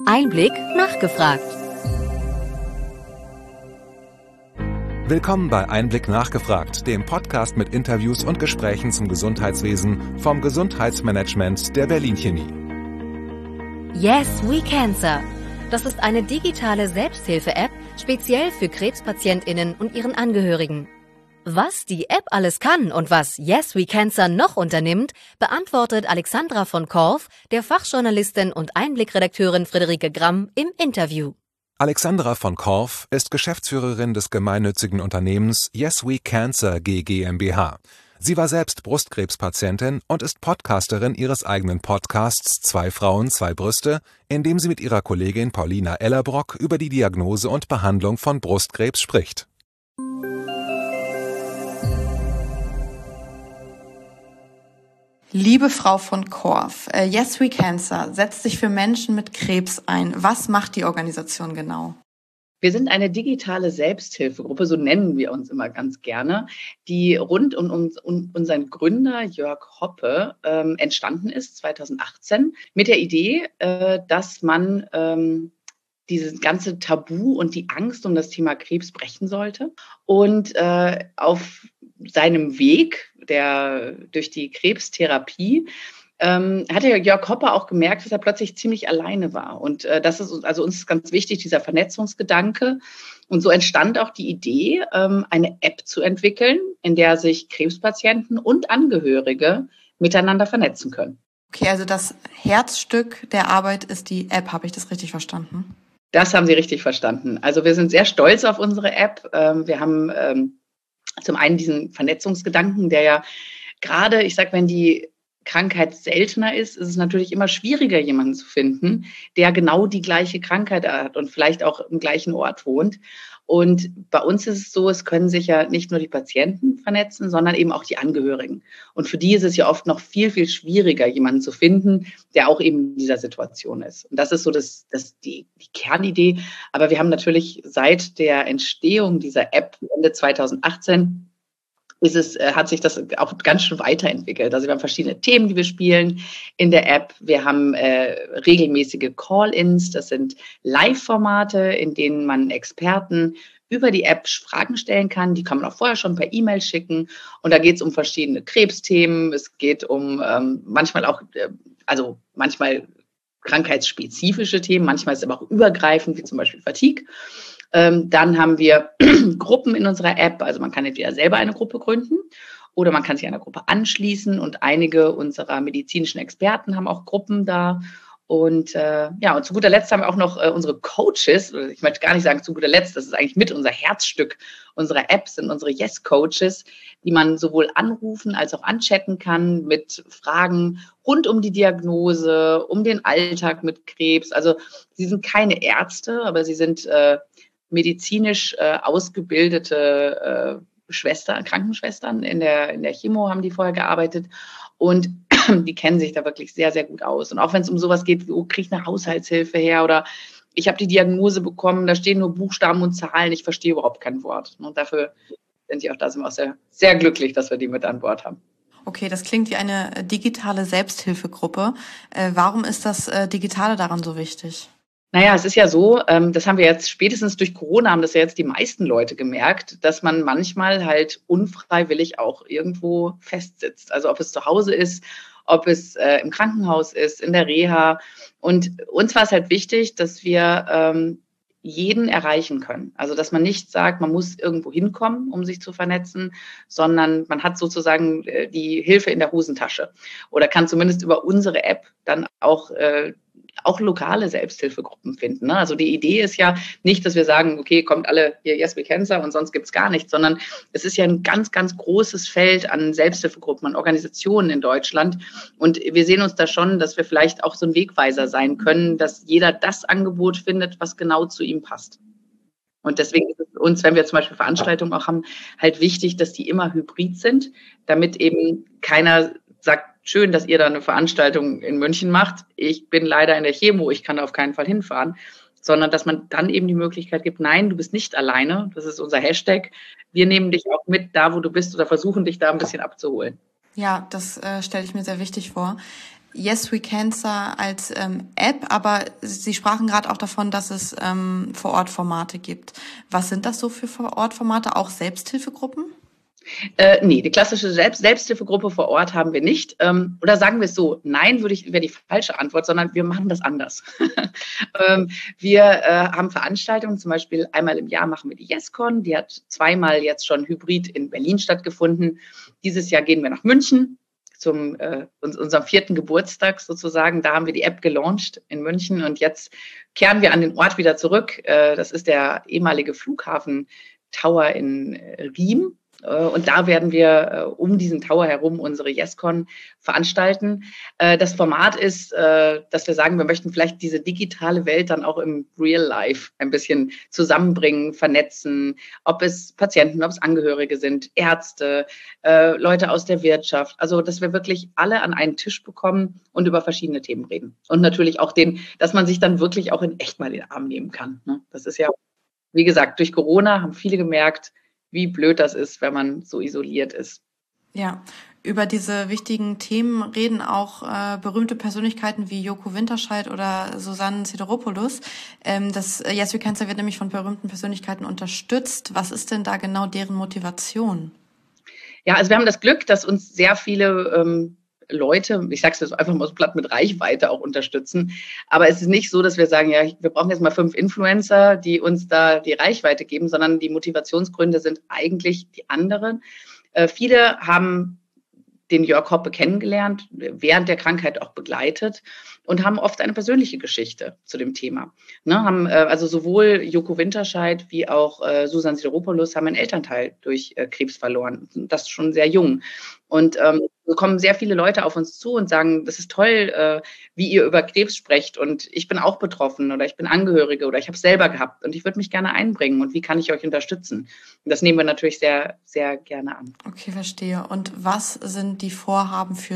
Einblick nachgefragt. Willkommen bei Einblick nachgefragt, dem Podcast mit Interviews und Gesprächen zum Gesundheitswesen vom Gesundheitsmanagement der Berlin Chemie. Yes We Cancer. Das ist eine digitale Selbsthilfe-App, speziell für KrebspatientInnen und ihren Angehörigen. Was die App alles kann und was Yes We Cancer noch unternimmt, beantwortet Alexandra von Korff, der Fachjournalistin und Einblick-Redakteurin Friederike Gramm im Interview. Alexandra von Korff ist Geschäftsführerin des gemeinnützigen Unternehmens Yes We Cancer GmbH. Sie war selbst Brustkrebspatientin und ist Podcasterin ihres eigenen Podcasts Zwei Frauen, zwei Brüste, in dem sie mit ihrer Kollegin Paulina Ellerbrock über die Diagnose und Behandlung von Brustkrebs spricht. Liebe Frau von Korff, Yes We Cancer setzt sich für Menschen mit Krebs ein. Was macht die Organisation genau? Wir sind eine digitale Selbsthilfegruppe, so nennen wir uns immer ganz gerne, die rund um unseren Gründer Jörg Hoppe entstanden ist, 2018, mit der Idee, dass man dieses ganze Tabu und die Angst um das Thema Krebs brechen sollte. Und auf seinem Weg durch die Krebstherapie hat der Jörg Hoppe auch gemerkt, dass er plötzlich ziemlich alleine war. Und das ist also uns ganz wichtig, dieser Vernetzungsgedanke. Und so entstand auch die Idee, eine App zu entwickeln, in der sich Krebspatienten und Angehörige miteinander vernetzen können. Okay, also das Herzstück der Arbeit ist die App. Habe ich das richtig verstanden? Das haben Sie richtig verstanden. Also wir sind sehr stolz auf unsere App. Wir haben zum einen diesen Vernetzungsgedanken, der ja gerade, ich sag, wenn die Krankheit seltener ist es natürlich immer schwieriger, jemanden zu finden, der genau die gleiche Krankheit hat und vielleicht auch im gleichen Ort wohnt. Und bei uns ist es so, es können sich ja nicht nur die Patienten vernetzen, sondern eben auch die Angehörigen. Und für die ist es ja oft noch viel, viel schwieriger, jemanden zu finden, der auch eben in dieser Situation ist. Und das ist so die Kernidee. Aber wir haben natürlich seit der Entstehung dieser App Ende 2018 hat sich das auch ganz schön weiterentwickelt. Also wir haben verschiedene Themen, die wir spielen in der App. Wir haben regelmäßige Call-ins. Das sind Live-Formate, in denen man Experten über die App Fragen stellen kann. Die kann man auch vorher schon per E-Mail schicken. Und da geht es um verschiedene Krebsthemen. Es geht um manchmal krankheitsspezifische Themen. Manchmal ist es aber auch übergreifend, wie zum Beispiel Fatigue. Dann haben wir Gruppen in unserer App, also man kann entweder selber eine Gruppe gründen oder man kann sich einer Gruppe anschließen und einige unserer medizinischen Experten haben auch Gruppen da. Und und zu guter Letzt haben wir auch noch unsere Coaches, ich möchte gar nicht sagen zu guter Letzt, das ist eigentlich mit unser Herzstück unserer App, sind unsere Yes-Coaches, die man sowohl anrufen als auch anchatten kann mit Fragen rund um die Diagnose, um den Alltag mit Krebs. Also sie sind keine Ärzte, aber sie sind medizinisch ausgebildete Krankenschwestern in der Chemo haben die vorher gearbeitet und die kennen sich da wirklich sehr, sehr gut aus. Und auch wenn es um sowas geht, wie, kriege ich eine Haushaltshilfe her oder ich habe die Diagnose bekommen, da stehen nur Buchstaben und Zahlen, ich verstehe überhaupt kein Wort. Und dafür sind die auch da, sind wir auch sehr, sehr glücklich, dass wir die mit an Bord haben. Okay, das klingt wie eine digitale Selbsthilfegruppe. Warum ist das Digitale daran so wichtig? Naja, es ist ja so, das haben wir jetzt spätestens durch Corona, haben das ja jetzt die meisten Leute gemerkt, dass man manchmal halt unfreiwillig auch irgendwo festsitzt. Also ob es zu Hause ist, ob es im Krankenhaus ist, in der Reha. Und uns war es halt wichtig, dass wir jeden erreichen können. Also dass man nicht sagt, man muss irgendwo hinkommen, um sich zu vernetzen, sondern man hat sozusagen die Hilfe in der Hosentasche oder kann zumindest über unsere App dann auch lokale Selbsthilfegruppen finden. Ne? Also die Idee ist ja nicht, dass wir sagen, okay, kommt alle hier Yes We Cancer und sonst gibt's gar nichts, sondern es ist ja ein ganz, ganz großes Feld an Selbsthilfegruppen, an Organisationen in Deutschland. Und wir sehen uns da schon, dass wir vielleicht auch so ein Wegweiser sein können, dass jeder das Angebot findet, was genau zu ihm passt. Und deswegen ist es uns, wenn wir zum Beispiel Veranstaltungen auch haben, halt wichtig, dass die immer hybrid sind, damit eben keiner sagt, schön, dass ihr da eine Veranstaltung in München macht. Ich bin leider in der Chemo, ich kann da auf keinen Fall hinfahren. Sondern dass man dann eben die Möglichkeit gibt, nein, du bist nicht alleine. Das ist unser Hashtag. Wir nehmen dich auch mit da, wo du bist oder versuchen dich da ein bisschen abzuholen. Ja, das stelle ich mir sehr wichtig vor. Yes We Cancer als App, aber Sie sprachen gerade auch davon, dass es Vor-Ort-Formate gibt. Was sind das so für Vor-Ort-Formate? Auch Selbsthilfegruppen? Nee, die klassische Selbsthilfegruppe vor Ort haben wir nicht. Oder sagen wir es so, nein, wäre die falsche Antwort, sondern wir machen das anders. Wir haben Veranstaltungen, zum Beispiel einmal im Jahr machen wir die YesCon, die hat zweimal jetzt schon hybrid in Berlin stattgefunden. Dieses Jahr gehen wir nach München zum unserem 4. Geburtstag sozusagen. Da haben wir die App gelauncht in München und jetzt kehren wir an den Ort wieder zurück. Das ist der ehemalige Flughafen Tower in Riem. Und da werden wir um diesen Tower herum unsere YesCon veranstalten. Das Format ist, dass wir sagen, wir möchten vielleicht diese digitale Welt dann auch im Real Life ein bisschen zusammenbringen, vernetzen, ob es Patienten, ob es Angehörige sind, Ärzte, Leute aus der Wirtschaft. Also, dass wir wirklich alle an einen Tisch bekommen und über verschiedene Themen reden. Und natürlich auch dass man sich dann wirklich auch in echt mal in den Arm nehmen kann. Das ist ja, wie gesagt, durch Corona haben viele gemerkt, wie blöd das ist, wenn man so isoliert ist. Ja, über diese wichtigen Themen reden auch berühmte Persönlichkeiten wie Joko Winterscheid oder Susanne Sideropoulos. Das Yes We Cancer wird nämlich von berühmten Persönlichkeiten unterstützt. Was ist denn da genau deren Motivation? Ja, also wir haben das Glück, dass uns sehr viele Leute, ich sage es jetzt einfach mal so platt, mit Reichweite auch unterstützen. Aber es ist nicht so, dass wir sagen, ja, wir brauchen jetzt mal 5 Influencer, die uns da die Reichweite geben, sondern die Motivationsgründe sind eigentlich die anderen. Viele haben den Jörg Hoppe kennengelernt, während der Krankheit auch begleitet und haben oft eine persönliche Geschichte zu dem Thema. Haben also sowohl Joko Winterscheid wie auch Susanne Sideropoulos haben einen Elternteil durch Krebs verloren, das schon sehr jung. Und so kommen sehr viele Leute auf uns zu und sagen, das ist toll, wie ihr über Krebs sprecht und ich bin auch betroffen oder ich bin Angehörige oder ich habe es selber gehabt und ich würde mich gerne einbringen und wie kann ich euch unterstützen? Und das nehmen wir natürlich sehr, sehr gerne an. Okay, verstehe. Und was sind die Vorhaben für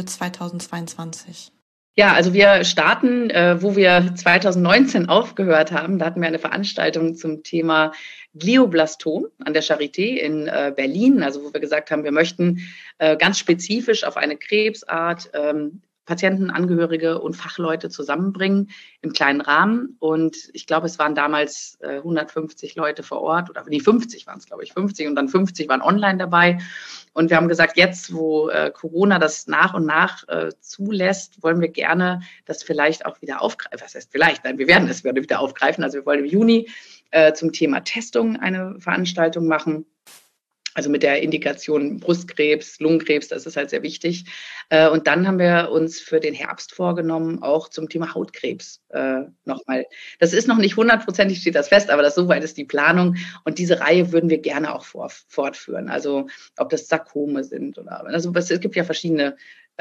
2022? Ja, also wir starten, wo wir 2019 aufgehört haben. Da hatten wir eine Veranstaltung zum Thema Glioblastom an der Charité in Berlin, also wo wir gesagt haben, wir möchten ganz spezifisch auf eine Krebsart Patienten, Angehörige und Fachleute zusammenbringen im kleinen Rahmen. Und ich glaube, es waren damals 150 Leute vor Ort oder die 50 waren es, glaube ich, 50 und dann 50 waren online dabei. Und wir haben gesagt, jetzt, wo Corona das nach und nach zulässt, wollen wir gerne das vielleicht auch wieder aufgreifen. Was heißt vielleicht? Nein, wir werden es wieder aufgreifen. Also wir wollen im Juni zum Thema Testung eine Veranstaltung machen. Also mit der Indikation Brustkrebs, Lungenkrebs, das ist halt sehr wichtig. Und dann haben wir uns für den Herbst vorgenommen, auch zum Thema Hautkrebs nochmal. Das ist noch nicht 100%, steht das fest, aber soweit ist die Planung. Und diese Reihe würden wir gerne auch fortführen. Also ob das Sarkome sind oder, also es gibt ja verschiedene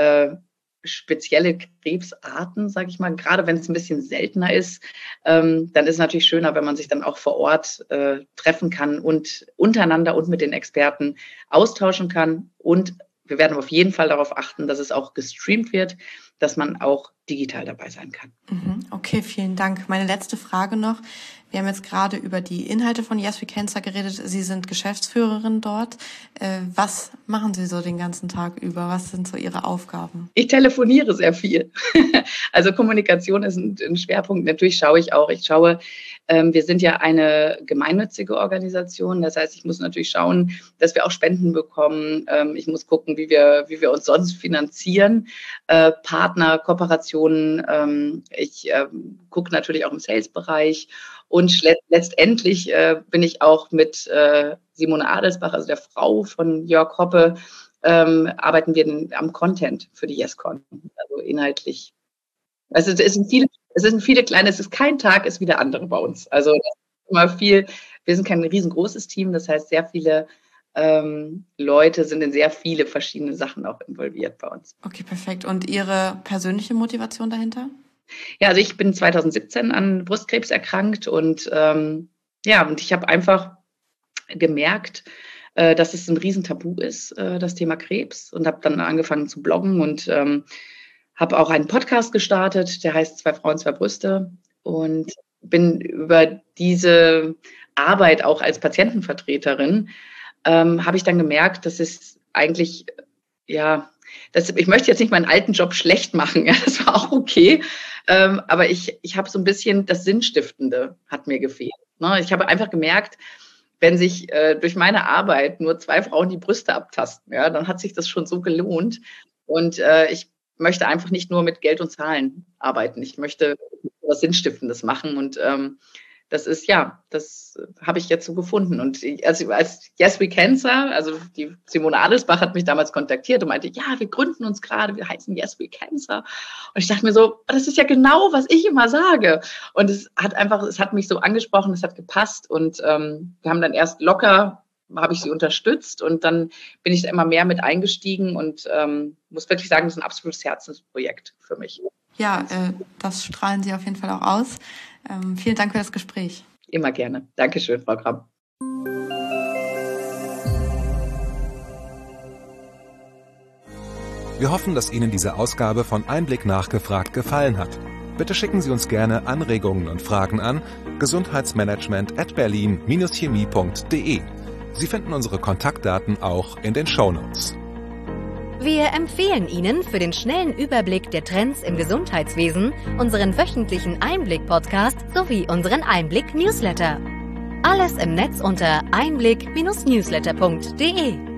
spezielle Krebsarten, sage ich mal, gerade wenn es ein bisschen seltener ist, dann ist es natürlich schöner, wenn man sich dann auch vor Ort treffen kann und untereinander und mit den Experten austauschen kann. Und wir werden auf jeden Fall darauf achten, dass es auch gestreamt wird, dass man auch digital dabei sein kann. Okay, vielen Dank. Meine letzte Frage noch. Wir haben jetzt gerade über die Inhalte von Yes We Cancer geredet. Sie sind Geschäftsführerin dort. Was machen Sie so den ganzen Tag über? Was sind so Ihre Aufgaben? Ich telefoniere sehr viel. Also Kommunikation ist ein Schwerpunkt. Natürlich schaue ich auch. Wir sind ja eine gemeinnützige Organisation. Das heißt, ich muss natürlich schauen, dass wir auch Spenden bekommen. Ich muss gucken, wie wir uns sonst finanzieren. Partner, Kooperationen. Ich gucke natürlich auch im Sales-Bereich. Und letztendlich bin ich auch mit Simone Adelsbach, also der Frau von Jörg Hoppe, arbeiten wir am Content für die YesCon. Also inhaltlich. Also es sind viele kleine, es ist kein Tag, ist wie der andere bei uns. Also das ist immer viel, wir sind kein riesengroßes Team, das heißt, sehr viele Leute sind in sehr viele verschiedene Sachen auch involviert bei uns. Okay, perfekt. Und Ihre persönliche Motivation dahinter? Ja, also ich bin 2017 an Brustkrebs erkrankt und und ich habe einfach gemerkt, dass es ein Riesentabu ist, das Thema Krebs, und habe dann angefangen zu bloggen und habe auch einen Podcast gestartet, der heißt 2 Frauen, 2 Brüste, und bin über diese Arbeit auch als Patientenvertreterin habe ich dann gemerkt, dass es eigentlich ich möchte jetzt nicht meinen alten Job schlecht machen, ja, das war auch okay, aber ich habe so ein bisschen, das Sinnstiftende hat mir gefehlt. Ne? Ich habe einfach gemerkt, wenn sich durch meine Arbeit nur 2 Frauen die Brüste abtasten, ja, dann hat sich das schon so gelohnt. Und ich möchte einfach nicht nur mit Geld und Zahlen arbeiten. Ich möchte was Sinnstiftendes machen. Und das habe ich jetzt so gefunden. Und als Yes We Cancer, also die Simone Adelsbach hat mich damals kontaktiert und meinte, ja, wir gründen uns gerade, wir heißen Yes We Cancer. Und ich dachte mir so, das ist ja genau, was ich immer sage. Und es hat mich so angesprochen, es hat gepasst. Und wir haben dann erst habe ich sie unterstützt und dann bin ich da immer mehr mit eingestiegen und muss wirklich sagen, das ist ein absolutes Herzensprojekt für mich. Ja, das strahlen Sie auf jeden Fall auch aus. Vielen Dank für das Gespräch. Immer gerne. Dankeschön, Frau Gramm. Wir hoffen, dass Ihnen diese Ausgabe von Einblick nachgefragt gefallen hat. Bitte schicken Sie uns gerne Anregungen und Fragen an gesundheitsmanagement@berlin-chemie.de. Sie finden unsere Kontaktdaten auch in den Shownotes. Wir empfehlen Ihnen für den schnellen Überblick der Trends im Gesundheitswesen unseren wöchentlichen Einblick-Podcast sowie unseren Einblick-Newsletter. Alles im Netz unter einblick-newsletter.de.